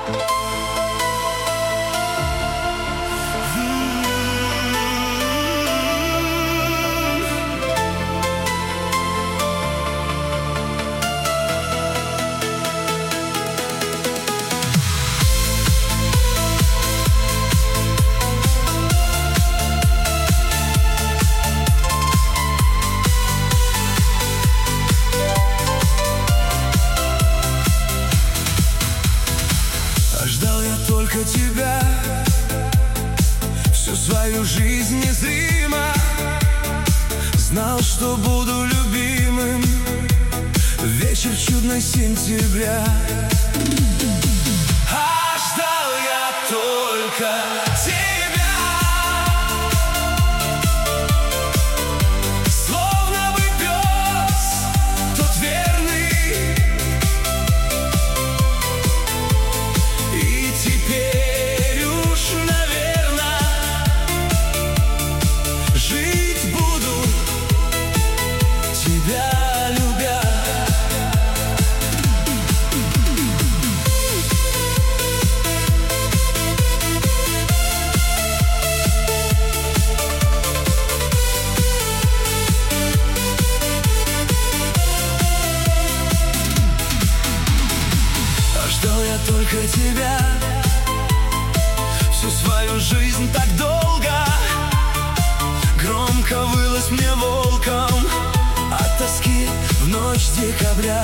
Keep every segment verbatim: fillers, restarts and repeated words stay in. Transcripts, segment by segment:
Ждал я только тебя всю свою жизнь незримо. Знал, что буду любимым вечер чудной сентября. А ждал я только тебя, словно бы пес тот верный. И теперь уж, наверно, жить буду, тебя любя. Ждал я только тебя всю свою жизнь так долго. Громко вылась мне волком от тоски в ночь декабря.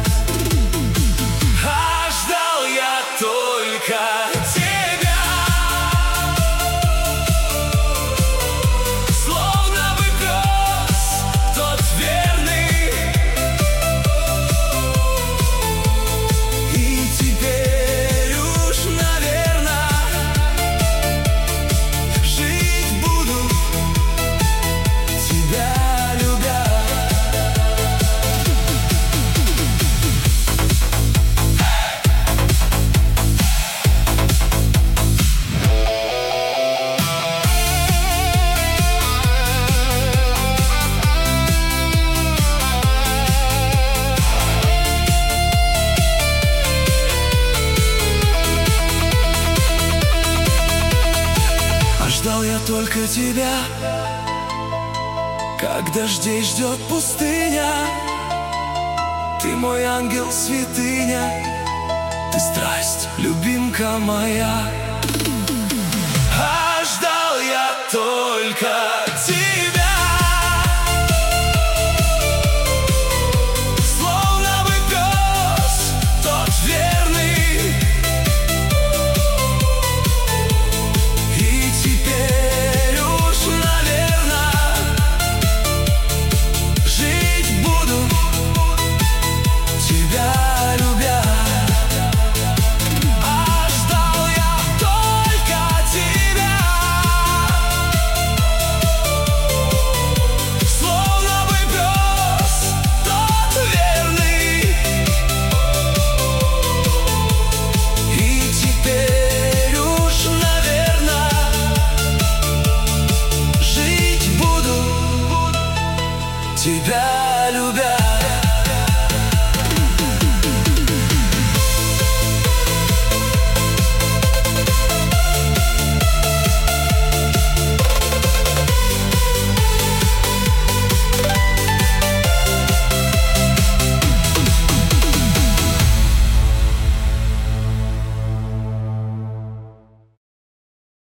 А ждал я только тебя, словно бы пес тот верный. И теперь уж, наверно, жить буду, тебя любя. А ждал я только тебя, как дождей ждет пустыня. Ты мой ангел, святыня, ты страсть, любимка моя.